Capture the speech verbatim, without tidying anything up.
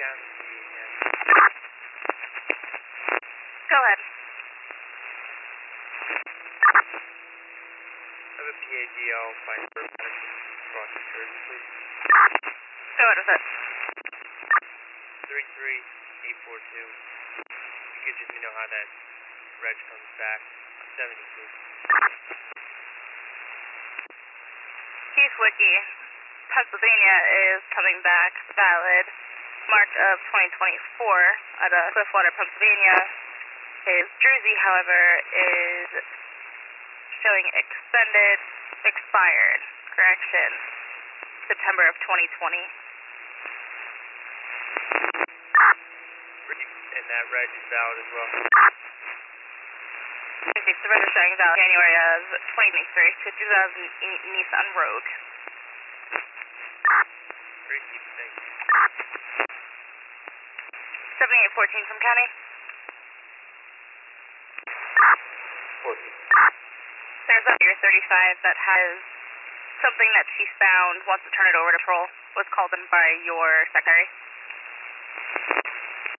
down to see you again. Go ahead. I have a P A D L find for Madison across New Jersey, please. Go ahead with it. three three eight four two. You could just let me know how that reg comes back. seventy, please. Keith Wiki, Pennsylvania is coming back valid March of twenty twenty-four out of Cliffwater, Pennsylvania. His Jersey, however, is showing extended, expired, correction, September of twenty twenty. And that reg is valid as well. The reg is showing valid January of twenty twenty-three to two thousand eight Nissan Rogue. Great, thank you. seventy-eight fourteen from County. fourteen. There's a year thirty-five that has something that she found, wants to turn it over to patrol, was called in by your secretary.